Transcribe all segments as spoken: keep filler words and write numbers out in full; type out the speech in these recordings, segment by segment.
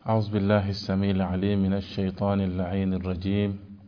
أعوذ بالله السميع العليم من الشيطان اللعين الرجيم.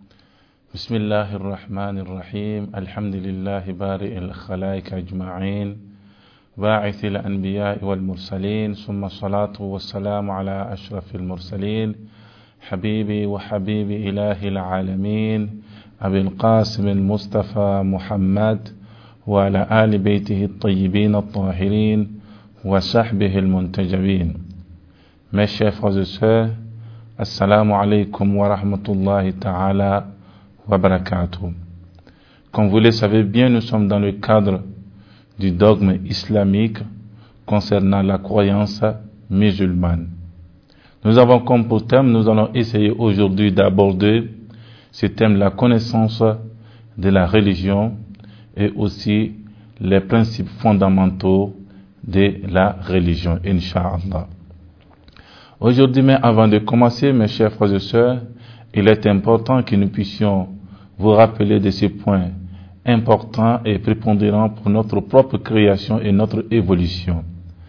بسم الله الرحمن الرحيم. الحمد لله بارئ الخلائق أجمعين باعث الأنبياء والمرسلين، ثم الصلاة والسلام على أشرف المرسلين حبيبي وحبيبي إله العالمين أبي القاسم المصطفى محمد وعلى آل بيته الطيبين الطاهرين وصحبه المنتجبين. Mes chers frères et sœurs, assalamu alaikum wa rahmatullahi ta'ala wa barakatuh. Comme vous le savez bien, nous sommes dans le cadre du dogme islamique concernant la croyance musulmane. Nous avons comme pour thème, nous allons essayer aujourd'hui d'aborder ce thème, la connaissance de la religion et aussi les principes fondamentaux de la religion, Inch'Allah. Aujourd'hui, mais avant de commencer, mes chers frères et sœurs, il est important que nous puissions vous rappeler de ces points importants et prépondérants pour notre propre création et notre évolution.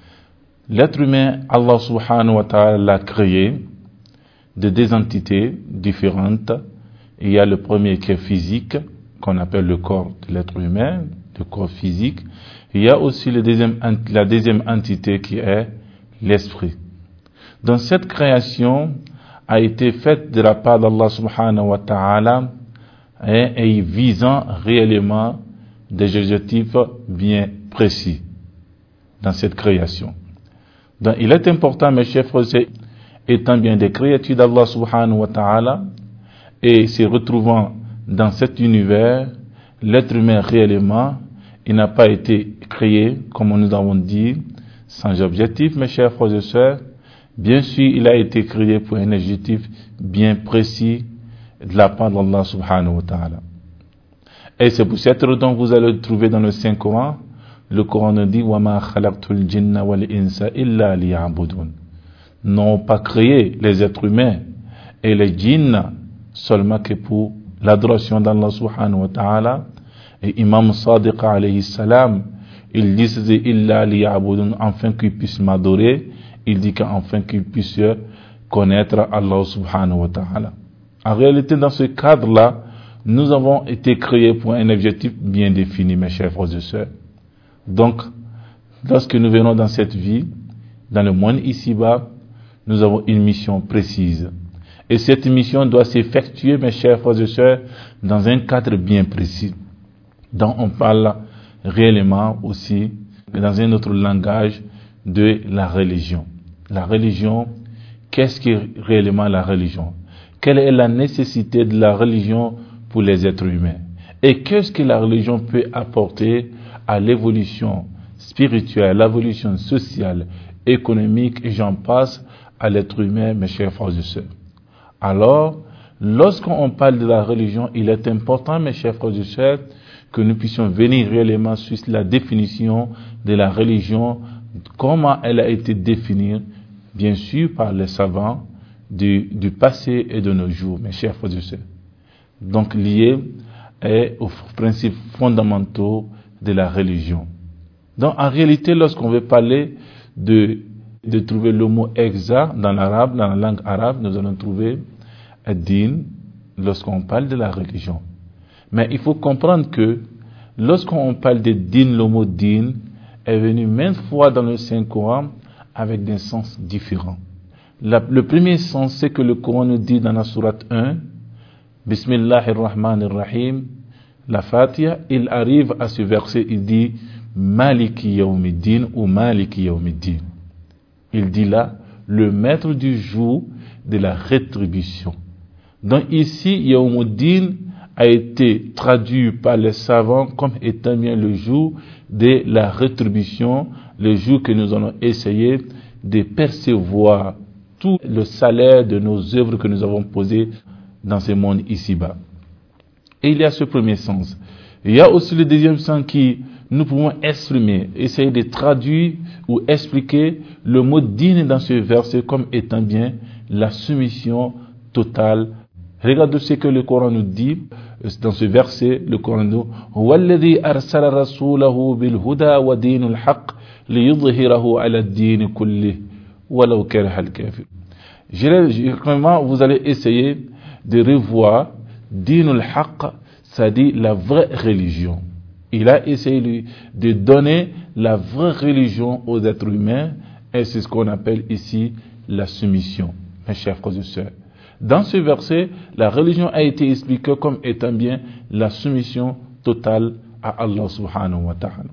L'être humain, Allah subhanahu wa ta'ala l'a créé de deux entités différentes. Il y a le premier qui est physique, qu'on appelle le corps de l'être humain, le corps physique. Il y a aussi le deuxième, la deuxième entité qui est l'esprit. Donc cette création a été faite de la part d'Allah subhanahu wa ta'ala et, et visant réellement des objectifs bien précis dans cette création. Donc il est important, mes chers frères, étant bien des créatures d'Allah subhanahu wa ta'ala et se retrouvant dans cet univers, l'être humain réellement, il n'a pas été créé, comme nous avons dit, sans objectif, mes chers frères et sœurs. Bien sûr, il a été créé pour un objectif bien précis de la part d'Allah subhanahu wa ta'ala. Et c'est pour cette raison que vous allez le trouver dans le Saint-Coran. Le Coran nous dit وَمَا خَلَقْتُ الْجِنَّ وَالْإِنسَ إِلَّا لِيَعْبُدُونَ. N'ont pas créé les êtres humains et les djinns seulement que pour l'adoration d'Allah subhanahu wa ta'ala. Et Imam Sadiq alayhi salam, il disait إِلَّا لِيَعْبُدُونَ, afin qu'ils puissent m'adorer. Il dit qu'enfin qu'ils puissent connaître Allah subhanahu wa ta'ala. En réalité, dans ce cadre-là, nous avons été créés pour un objectif bien défini, mes chers frères et sœurs. Donc, lorsque nous venons dans cette vie, dans le monde ici-bas, nous avons une mission précise. Et cette mission doit s'effectuer, mes chers frères et sœurs, dans un cadre bien précis, dont on parle réellement aussi, dans un autre langage, de la religion. La religion, qu'est-ce qu'est réellement la religion? Quelle est la nécessité de la religion pour les êtres humains? Et qu'est-ce que la religion peut apporter à l'évolution spirituelle, l'évolution sociale, économique, et j'en passe, à l'être humain, mes chers frères et sœurs? Alors, lorsqu'on parle de la religion, il est important, mes chers frères et sœurs, que nous puissions venir réellement sur la définition de la religion, comment elle a été définie, bien sûr, par les savants du, du passé et de nos jours, mes chers frères et sœurs. Donc, lié aux principes fondamentaux de la religion. Donc, en réalité, lorsqu'on veut parler de, de trouver le mot exact dans l'arabe, dans la langue arabe, nous allons trouver din, lorsqu'on parle de la religion. Mais il faut comprendre que, lorsqu'on parle de din, le mot din est venu maintes fois dans le Saint-Coran avec des sens différents. La, le premier sens, c'est que le Coran nous dit dans la sourate un, Bismillahirrahmanirrahim, la Fatiha, il arrive à ce verset, il dit Maliki Yawmiddin ou Maliki Yawmiddin. Il dit là, le maître du jour de la rétribution. Donc ici, Yawmuddin a été traduit par les savants comme étant bien le jour de la rétribution, le jour que nous allons essayer de percevoir tout le salaire de nos œuvres que nous avons posées dans ce monde ici-bas. Et il y a ce premier sens. Il y a aussi le deuxième sens qui nous pouvons exprimer, essayer de traduire ou expliquer le mot din dans ce verset comme étant bien la soumission totale. Regardez ce que le Coran nous dit dans ce verset. Le Coran nous dit وَالَّذِي أَرْسَلَ رَسُولَهُ بِالْهُدَى وَدِينُ الْحَقِّ لِيُظْهِرَهُ عَلَى الدِّينِ كُلِّهِ وَلَوْ كَرِهَ الْكَافِرُونَ. Généralement, vous allez essayer de revoir Dinul Haqq, c'est-à-dire la vraie religion. Il a essayé de donner la vraie religion aux êtres humains, et c'est ce qu'on appelle ici la soumission, mes chers frères et sœurs. Dans ce verset, la religion a été expliquée comme étant bien la soumission totale à Allah subhanahu wa ta'ala.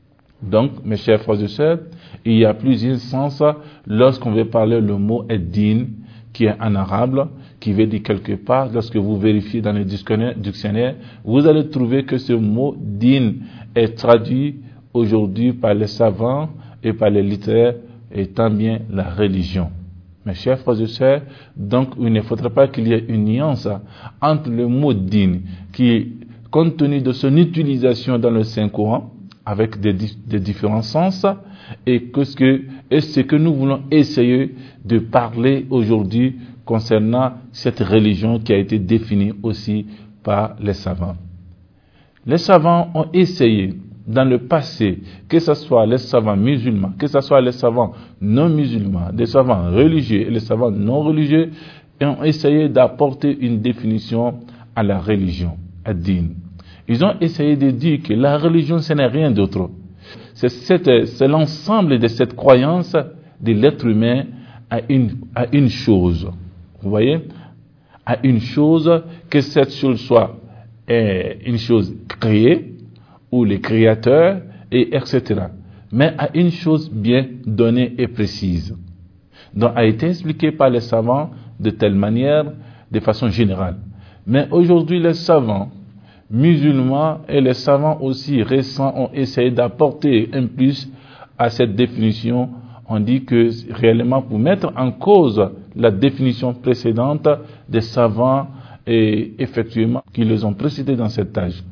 Donc, mes chers frères et sœurs, il y a plusieurs sens lorsqu'on veut parler le mot ad-din, qui est en arabe, qui veut dire quelque part, lorsque vous vérifiez dans les dictionnaires, vous allez trouver que ce mot din est traduit aujourd'hui par les savants et par les littéraires étant bien la religion. Mes chers frères et sœurs, donc il ne faudrait pas qu'il y ait une nuance entre le mot din, qui, compte tenu de son utilisation dans le Saint-Coran, avec des, des différents sens, et, que ce que, et ce que nous voulons essayer de parler aujourd'hui concernant cette religion qui a été définie aussi par les savants. Les savants ont essayé dans le passé, que ce soit les savants musulmans, que ce soit les savants non musulmans, des savants religieux et les savants non religieux, ont essayé d'apporter une définition à la religion, à din. Ils ont essayé de dire que la religion, ce n'est rien d'autre. C'est, c'est, c'est l'ensemble de cette croyance de l'être humain à une, à une chose. Vous voyez? À une chose, que cette chose soit eh, une chose créée, ou les créateurs, et etc. Mais à une chose bien donnée et précise. Donc, a été expliqué par les savants de telle manière, de façon générale. Mais aujourd'hui, les savants musulmans et les savants aussi récents ont essayé d'apporter un plus à cette définition. On dit que réellement pour mettre en cause la définition précédente des savants et effectivement qui les ont précédés dans cet âge.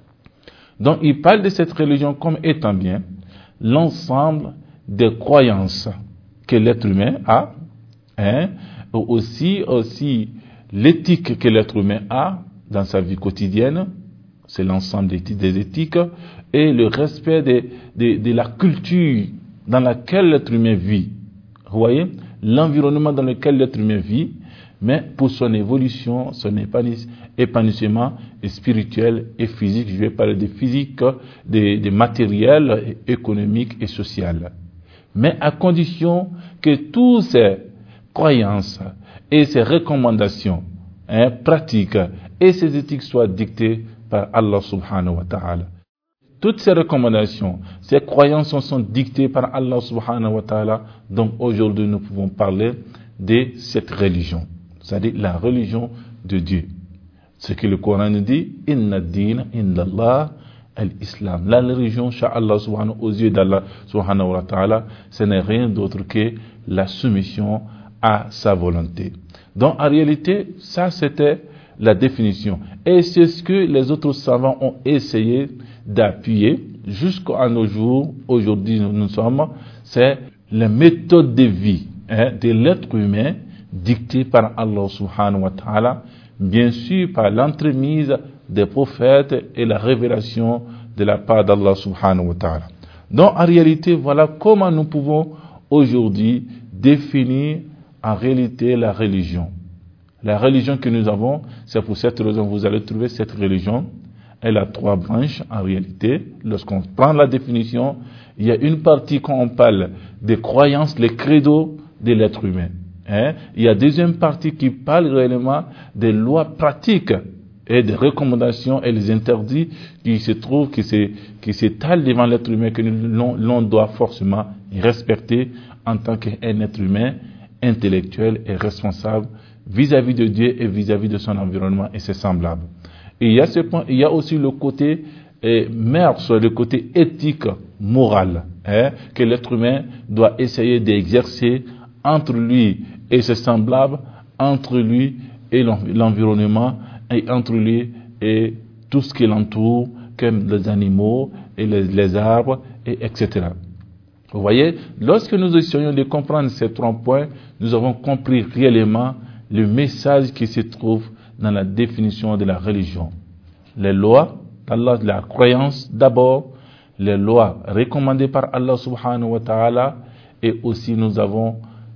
Donc il parle de cette religion comme étant bien l'ensemble des croyances que l'être humain a, hein, aussi, aussi l'éthique que l'être humain a dans sa vie quotidienne. C'est l'ensemble des, des éthiques et le respect de, de, de la culture dans laquelle l'être humain vit. Vous voyez, l'environnement dans lequel l'être humain vit, mais pour son évolution, son épanouissement spirituel et physique. Je vais parler de physique, de, de matériel, économique et social. Mais à condition que toutes ces croyances et ces recommandations, hein, pratiques et ces éthiques soient dictées par Allah subhanahu wa ta'ala. Toutes ces recommandations, ces croyances sont dictées par Allah subhanahu wa ta'ala. Donc aujourd'hui nous pouvons parler de cette religion, c'est-à-dire la religion de Dieu. Ce que le Coran nous dit, inna ad-din inda Allah al-Islam. La religion, sha'Allah subhanahu, aux yeux d'Allah subhanahu wa ta'ala, ce n'est rien d'autre que la soumission à sa volonté. Donc en réalité, ça c'était la définition. Et c'est ce que les autres savants ont essayé d'appuyer jusqu'à nos jours. Aujourd'hui, nous, nous sommes, c'est la méthode de vie, hein, de l'être humain dictée par Allah subhanahu wa ta'ala, bien sûr par l'entremise des prophètes et la révélation de la part d'Allah subhanahu wa ta'ala. Donc, en réalité, voilà comment nous pouvons aujourd'hui définir en réalité la religion. La religion que nous avons, c'est pour cette raison que vous allez trouver cette religion. Elle a trois branches en réalité. Lorsqu'on prend la définition, il y a une partie quand on parle des croyances, les credos de l'être humain. Hein? Il y a deuxième partie qui parle réellement des lois pratiques et des recommandations et les interdits qui se trouvent, qui se, qui s'étalent devant l'être humain, que l'on, l'on doit forcément respecter en tant qu'un être humain intellectuel et responsable vis-à-vis de Dieu et vis-à-vis de son environnement et ses semblables. Et il y a ce point, il y a aussi le côté eh, mœurs, le côté éthique, moral, hein, que l'être humain doit essayer d'exercer entre lui et ses semblables, entre lui et l'environnement, et entre lui et tout ce qui l'entoure, comme les animaux et les, les arbres, et etc. Vous voyez, lorsque nous essayons de comprendre ces trois points, nous avons compris réellement le message qui se trouve dans la définition de la religion. Les lois d'Allah, la croyance d'abord, les lois recommandées par Allah subhanahu wa ta'ala, et aussi nous avons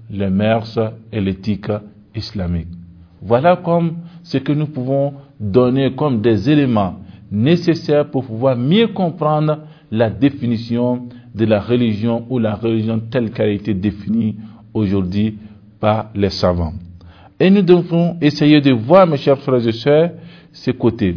les mœurs et l'éthique islamique. Voilà comme ce que nous pouvons donner comme des éléments nécessaires pour pouvoir mieux comprendre la définition de la religion ou la religion telle qu'elle a été définie aujourd'hui par les savants. Et nous devons essayer de voir, mes chers frères et sœurs, ces côtés.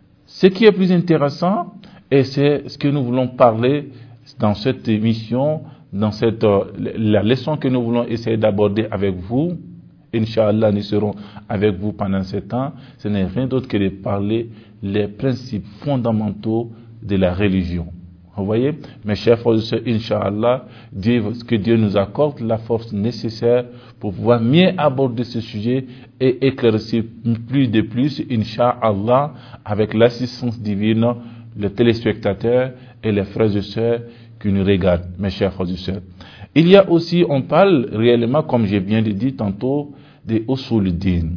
Ce qui est plus intéressant, et c'est ce que nous voulons parler dans cette émission, dans cette, euh, la leçon que nous voulons essayer d'aborder avec vous. Inch'Allah, nous serons avec vous pendant ce temps. Ce n'est rien d'autre que de parler les principes fondamentaux de la religion. Vous voyez, mes chers frères et sœurs, Inch'Allah, Dieu, que Dieu nous accorde la force nécessaire pour pouvoir mieux aborder ce sujet et éclaircir plus de plus, Inch'Allah, avec l'assistance divine, les téléspectateurs et les frères et sœurs qui nous regardent, mes chers frères et sœurs. Il y a aussi, on parle réellement, comme je viens de dire tantôt, des usul-din.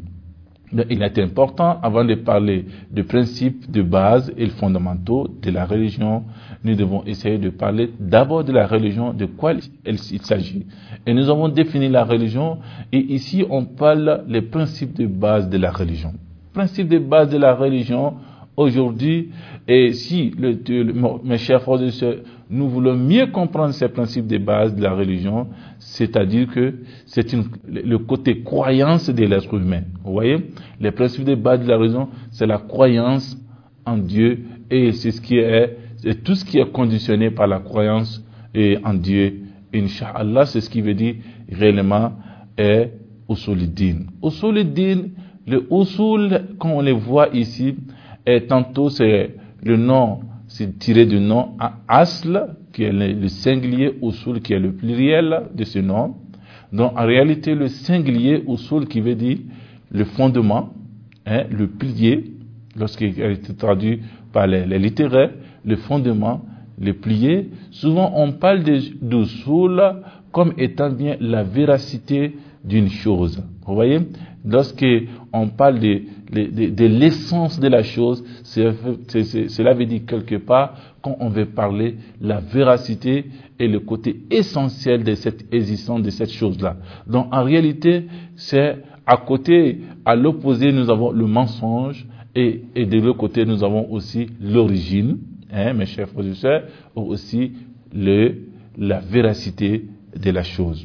Il est important, avant de parler de principes de base et fondamentaux de la religion, nous devons essayer de parler d'abord de la religion, de quoi il s'agit. Et nous avons défini la religion, et ici on parle des principes de base de la religion. Principes de base de la religion, aujourd'hui, et si, le, le, mes chers frères et sœurs, nous voulons mieux comprendre ces principes de base de la religion, c'est-à-dire que c'est une, le côté croyance de l'être humain. Vous voyez, les principes de base de la religion, c'est la croyance en Dieu, et c'est ce qui est, c'est tout ce qui est conditionné par la croyance et en Dieu. Inch'Allah, c'est ce qui veut dire réellement est usul-din. Usul-din, le usul, comme on le voit ici, et tantôt c'est le nom, c'est tiré du nom asl, qui est le, le singulier, usul, qui est le pluriel de ce nom. Donc en réalité, le singulier usul qui veut dire le fondement, hein, le pilier, lorsqu'il a été traduit par les, les littéraires, le fondement, le pilier. Souvent on parle d'usul comme étant bien la véracité d'une chose. Vous voyez, lorsqu'on parle de, de, de, de l'essence de la chose, c'est, c'est, c'est, cela veut dire quelque part, quand on veut parler la véracité et le côté essentiel de cette existence, de cette chose-là. Donc en réalité, c'est à côté, à l'opposé, nous avons le mensonge, et, et de l'autre côté, nous avons aussi l'origine, hein, mes chers frères et sœurs, ou aussi le, la véracité de la chose.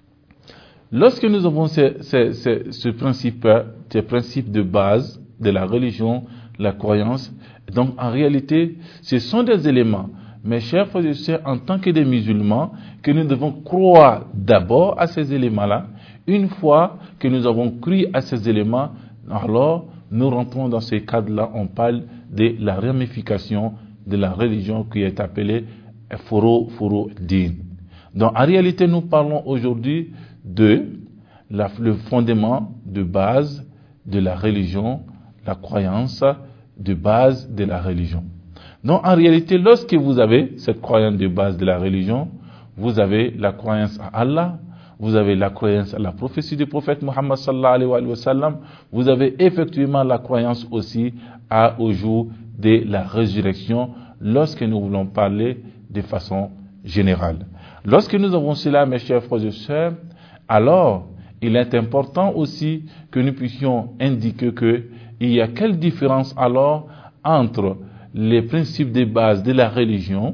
Lorsque nous avons ce, ce, ce, ce principe, ces principes de base de la religion, la croyance, donc en réalité, ce sont des éléments, mes chers frères et sœurs, en tant que des musulmans, que nous devons croire d'abord à ces éléments-là. Une fois que nous avons cru à ces éléments, alors nous rentrons dans ce cadre-là, on parle de la ramification de la religion qui est appelée Furu Furu Din. Donc en réalité, nous parlons aujourd'hui de la, le fondement de base de la religion, la croyance de base de la religion. Donc en réalité, lorsque vous avez cette croyance de base de la religion, vous avez la croyance à Allah, vous avez la croyance à la prophétie du prophète Muhammad sallallahu alayhi wa sallam, vous avez effectivement la croyance aussi à, au jour de la résurrection, lorsque nous voulons parler de façon générale. Lorsque nous avons cela, mes chers frères et sœurs, alors il est important aussi que nous puissions indiquer que il y a quelle différence alors entre les principes de base de la religion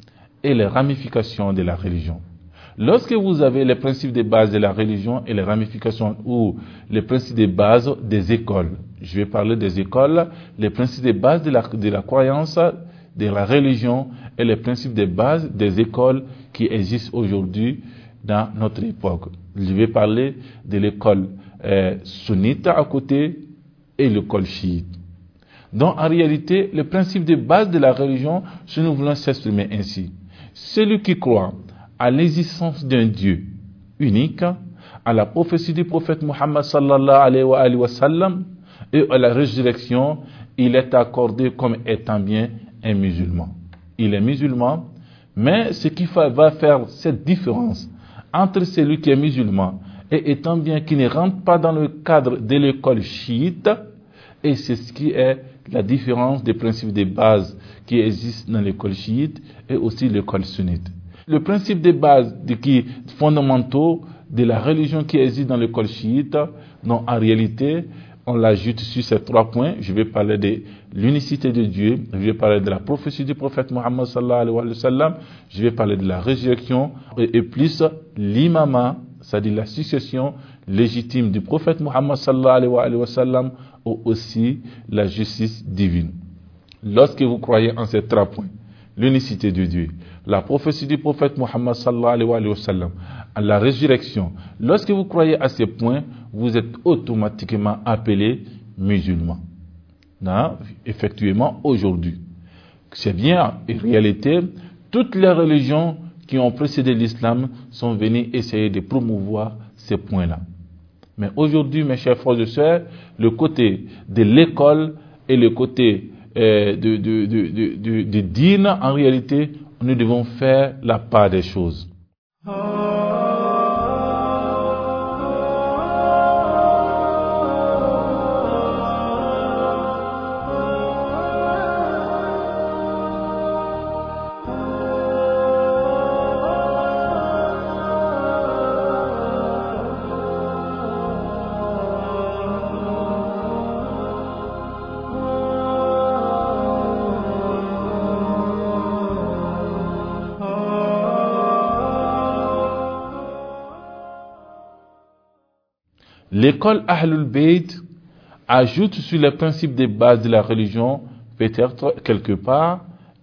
et les ramifications de la religion. Lorsque vous avez les principes de base de la religion et les ramifications ou les principes de base des écoles, je vais parler des écoles, les principes de base de la, de la croyance, de la religion et les principes de base des écoles qui existent aujourd'hui dans notre époque. Je vais parler de l'école euh, sunnite à côté et l'école chiite. Donc en réalité, le principe de base de la religion, si nous voulons s'exprimer ainsi, celui qui croit à l'existence d'un Dieu unique, à la prophétie du prophète Muhammad sallallahu alayhi wa sallam et à la résurrection, il est accordé comme étant bien un musulman. Il est musulman, mais ce qui va faire cette différence entre celui qui est musulman et étant bien qui ne rentre pas dans le cadre de l'école chiite, et c'est ce qui est la différence des principes de base qui existent dans l'école chiite et aussi l'école sunnite. Le principe de base de qui fondamentaux de la religion qui existe dans l'école chiite, non, en réalité, on l'ajoute sur ces trois points. Je vais parler de l'unicité de Dieu, je vais parler de la prophétie du prophète Mohammed sallallahu alayhi wa sallam, je vais parler de la résurrection et, et plus l'imama, c'est-à-dire la succession légitime du prophète Mohammed sallallahu alayhi wa sallam, ou aussi la justice divine. Lorsque vous croyez en ces trois points, l'unicité de Dieu, la prophétie du prophète Mohammed sallallahu alayhi wa sallam, la résurrection, lorsque vous croyez à ces points, vous êtes automatiquement appelé musulman. Non, effectivement, aujourd'hui. C'est bien, en réalité, toutes les religions qui ont précédé l'islam sont venues essayer de promouvoir ces points-là. Mais aujourd'hui, mes chers frères et sœurs, le côté de l'école et le côté euh, de, de, de, de, de, de dîne, en réalité, nous devons faire la part des choses. L'école Ahlul Bayt ajoute sur les principes de base de la religion, peut-être quelque part,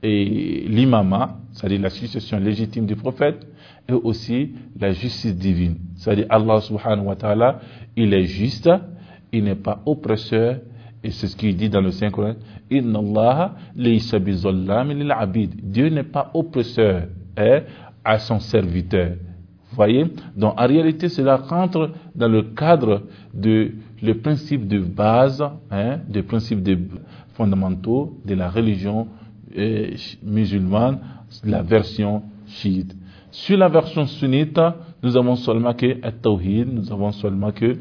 et l'imama, c'est-à-dire la succession légitime du prophète, et aussi la justice divine. C'est-à-dire Allah subhanahu wa ta'ala, il est juste, il n'est pas oppresseur, et c'est ce qu'il dit dans le Saint-Coran, Inna Allah laysa bizallamin lil abid. Dieu n'est pas oppresseur hein, à son serviteur. Vous voyez? Donc, en réalité, cela rentre dans le cadre de le principe de base, hein, des principes de fondamentaux de la religion euh, musulmane, la version chiite. Sur la version sunnite, nous avons seulement que At-Tawhid, nous avons seulement que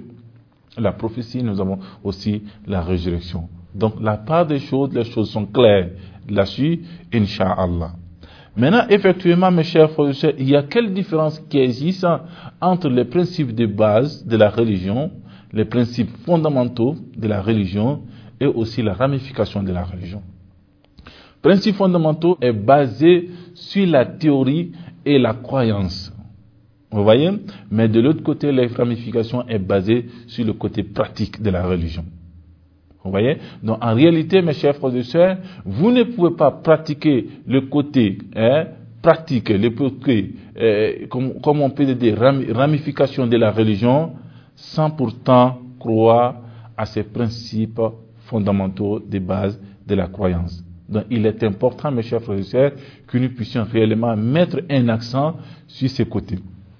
la prophétie, nous avons aussi la résurrection. Donc, la part des choses, les choses sont claires là-dessus, Inch'Allah. Maintenant, effectivement, mes chers frères et sœurs, il y a quelle différence qui existe entre les principes de base de la religion, les principes fondamentaux de la religion et aussi la ramification de la religion. Principes fondamentaux est basé sur la théorie et la croyance. Vous voyez? Mais de l'autre côté, la ramification est basée sur le côté pratique de la religion. Vous voyez? Donc, en réalité, mes chers frères et sœurs, vous ne pouvez pas pratiquer le côté hein, pratique, le côté, euh, comme, comme on peut dire, ramification de la religion, sans pourtant croire à ces principes fondamentaux de base de la croyance. Donc, il est important, mes chers frères et sœurs, que nous puissions réellement mettre un accent sur ces côtés.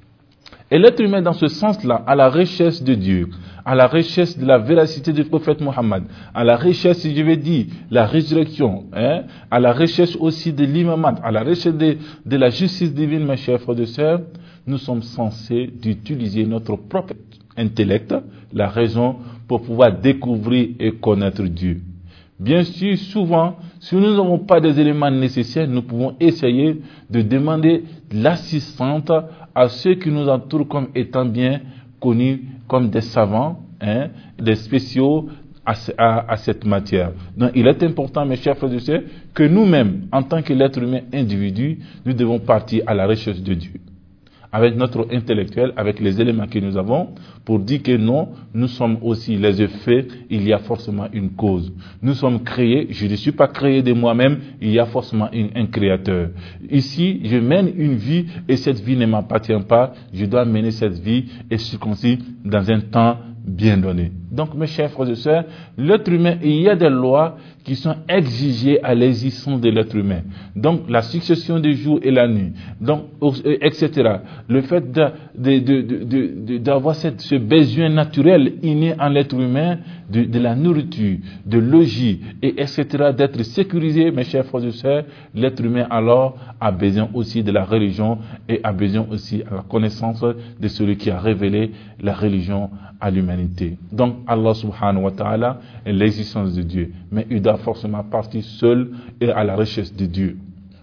Et l'être humain, dans ce sens-là, à la recherche de Dieu, à la recherche de la véracité du prophète Mohammed, à la recherche, si je vais dire, la résurrection, hein, à la recherche aussi de l'imamat, à la recherche de, de la justice divine, mes chers frères et sœurs, nous sommes censés d'utiliser notre propre intellect, la raison, pour pouvoir découvrir et connaître Dieu. Bien sûr, souvent, si nous n'avons pas des éléments nécessaires, nous pouvons essayer de demander l'assistance à ceux qui nous entourent comme étant bien connus comme des savants, hein, des spéciaux à, à, à cette matière. Donc, il est important, mes chers frères et sœurs, que nous-mêmes, en tant que l'être humain individu, nous devons partir à la recherche de Dieu. Avec notre intellectuel, avec les éléments que nous avons, pour dire que non, nous sommes aussi les effets, il y a forcément une cause. Nous sommes créés, je ne suis pas créé de moi-même, il y a forcément une, un créateur. Ici, je mène une vie et cette vie ne m'appartient pas, je dois mener cette vie et circoncis dans un temps bien donné. Donc, mes chers frères et sœurs, l'être humain, il y a des lois qui sont exigées à l'existence de l'être humain. Donc, la succession des jours et la nuit, donc, et cetera. Le fait de, de, de, de, de, d'avoir cette, ce besoin naturel inné en l'être humain, de, de la nourriture, de logis, et etc., d'être sécurisé, mes chers frères et sœurs, l'être humain alors a besoin aussi de la religion et a besoin aussi de la connaissance de celui qui a révélé la religion à l'humanité. Donc, Allah subhanahu wa ta'ala est l'existence de Dieu. Mais il doit forcément partir seul et à la recherche de Dieu.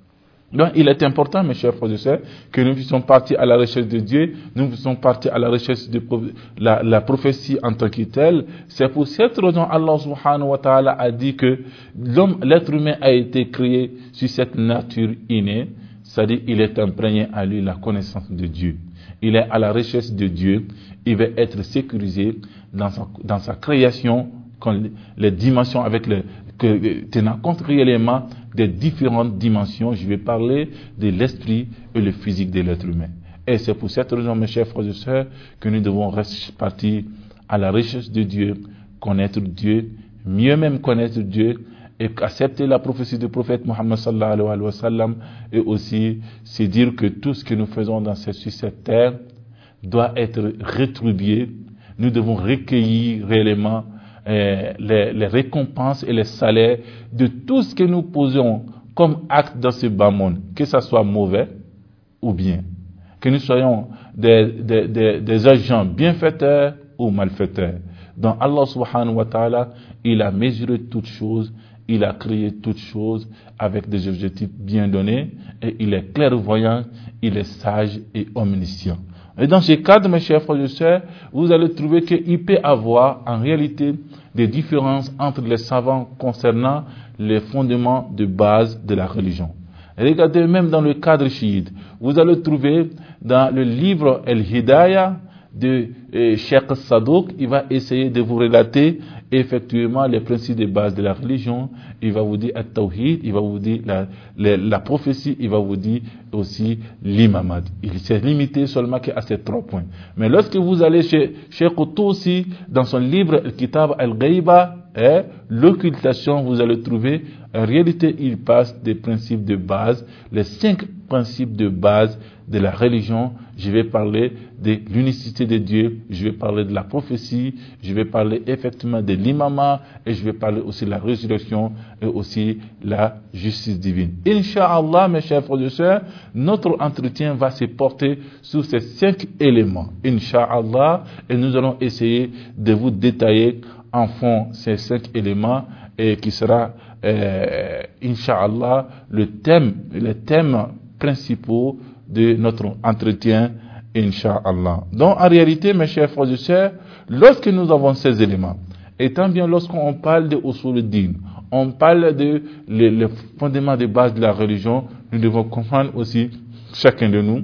Donc, il est important, mes chers frères et sœurs, que nous puissions partir à la recherche de Dieu, nous puissions partir à la recherche de la, la prophétie en tant que telle. C'est pour cette raison Allah subhanahu wa ta'ala a dit que l'homme, l'être humain a été créé sur cette nature innée, c'est-à-dire il est imprégné à lui la connaissance de Dieu. Il est à la recherche de Dieu, il va être sécurisé dans sa, dans sa création, quand les dimensions avec les, que, tenant compte réellement des différentes dimensions. Je vais parler de l'esprit et le physique de l'être humain. Et c'est pour cette raison, mes chers frères et sœurs, que nous devons partir à la recherche de Dieu, connaître Dieu, mieux même connaître Dieu, et accepter la prophétie du prophète Mohammed sallallahu alayhi wa sallam, et aussi c'est dire que tout ce que nous faisons dans cette, sur cette terre doit être rétribué. Nous devons recueillir réellement euh, les, les récompenses et les salaires de tout ce que nous posons comme acte dans ce bas monde, que ça soit mauvais ou bien, que nous soyons des, des, des, des agents bienfaiteurs ou malfaiteurs. Donc Allah subhanahu wa ta'ala, il a mesuré toutes choses, il a créé toutes choses avec des objectifs bien donnés, et il est clairvoyant, il est sage et omniscient. Et dans ce cadre, mes chers frères et sœurs, vous allez trouver qu'il peut y avoir en réalité des différences entre les savants concernant les fondements de base de la religion. Regardez même dans le cadre chiite, vous allez trouver dans le livre El-Hidayah de euh, Cheikh Sadouk, il va essayer de vous relater effectivement les principes de base de la religion. Il va vous dire At-Tawhid, il va vous dire la, la, la prophétie, il va vous dire aussi l'imamad. Il s'est limité seulement à ces trois points. Mais lorsque vous allez chez Cheikh Tousi, dans son livre Kitab Al-Ghaiba, eh, l'occultation, vous allez trouver, en réalité, il passe des principes de base, les cinq principes de base de la religion. Je vais parler de l'unicité de Dieu, je vais parler de la prophétie, je vais parler effectivement de l'imama, et je vais parler aussi de la résurrection et aussi la justice divine. Inch'Allah, mes chers frères et sœurs, notre entretien va se porter sur ces cinq éléments. Inch'Allah, et nous allons essayer de vous détailler en fond ces cinq éléments, et qui sera, euh, Inch'Allah, le thème, les thèmes principaux de notre entretien, Inch'Allah. Donc, en réalité, mes chers frères et sœurs, lorsque nous avons ces éléments, et tant bien lorsqu'on parle de Usul-ud-Din, on parle de les, les fondements de base de la religion, nous devons comprendre aussi, chacun de nous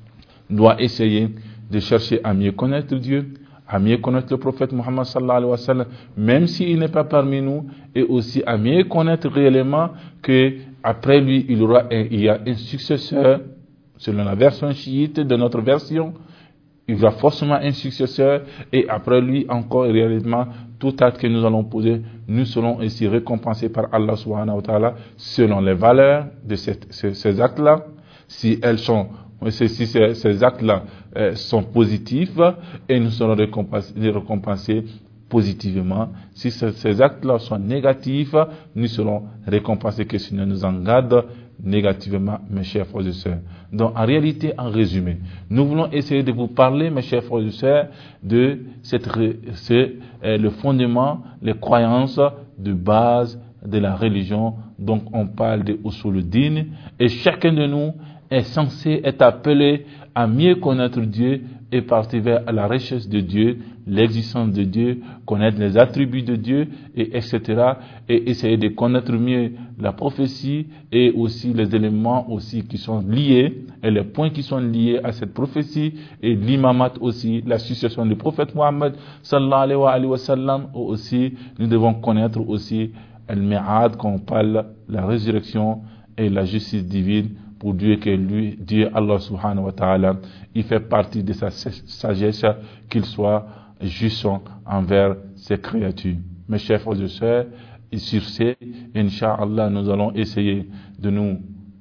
doit essayer de chercher à mieux connaître Dieu, à mieux connaître le prophète Mohammed sallallahu alayhi wa sallam, même s'il n'est pas parmi nous, et aussi à mieux connaître réellement que après lui, il y aura un, il y a un successeur, selon la version chiite de notre version, il y aura forcément un successeur, et après lui encore réellement, tout acte que nous allons poser, nous serons ainsi récompensés par Allah subhanahu wa ta'ala selon les valeurs de cette, ces, ces actes-là. Si elles sont, si ces, ces actes-là euh, sont positifs, et nous serons récompensés, récompensés positivement. Si ces, ces actes-là sont négatifs, nous serons récompensés que si nous nous en garde négativement, mes chers frères et sœurs. Donc, en réalité, en résumé, nous voulons essayer de vous parler, mes chers frères et sœurs, de cette, c'est, euh, le fondement, les croyances de base de la religion. Donc, on parle de Usul-ud-Din, et chacun de nous est censé être appelé à mieux connaître Dieu et partir vers la recherche de Dieu, l'existence de Dieu, connaître les attributs de Dieu, et etc. Et essayer de connaître mieux la prophétie et aussi les éléments aussi qui sont liés, et les points qui sont liés à cette prophétie, et l'imamat aussi, la succession du prophète Mohammed sallallahu alayhi wa sallam. Aussi, nous devons connaître aussi al-mi'ad, quand on parle de la résurrection et la justice divine, pour Dieu que lui, Dieu Allah subhanahu wa ta'ala, il fait partie de sa sagesse qu'il soit juste envers ses créatures. Mes chers frères et sœurs, et sur ce, Inch'Allah, nous allons essayer de nous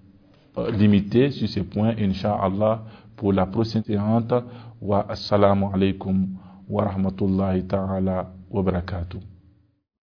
limiter sur ces points, Inch'Allah, pour la prochaine séance. Wa assalamu alaikum wa rahmatullahi ta'ala wa barakatuh.